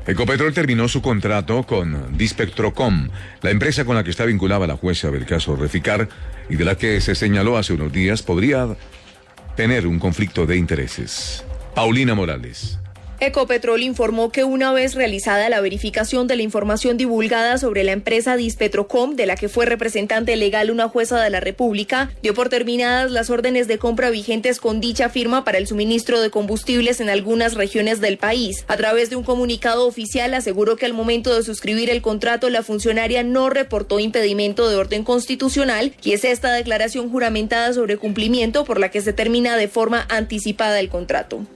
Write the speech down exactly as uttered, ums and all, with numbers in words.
Ecopetrol terminó su contrato con Dispectrocom, la empresa con la que está vinculada la jueza del caso Reficar y de la que se señaló hace unos días podría tener un conflicto de intereses. Paulina Morales. Ecopetrol informó que una vez realizada la verificación de la información divulgada sobre la empresa Dispetrocom, de la que fue representante legal una jueza de la República, dio por terminadas las órdenes de compra vigentes con dicha firma para el suministro de combustibles en algunas regiones del país. A través de un comunicado oficial aseguró que al momento de suscribir el contrato la funcionaria no reportó impedimento de orden constitucional y es esta declaración juramentada sobre cumplimiento por la que se termina de forma anticipada el contrato.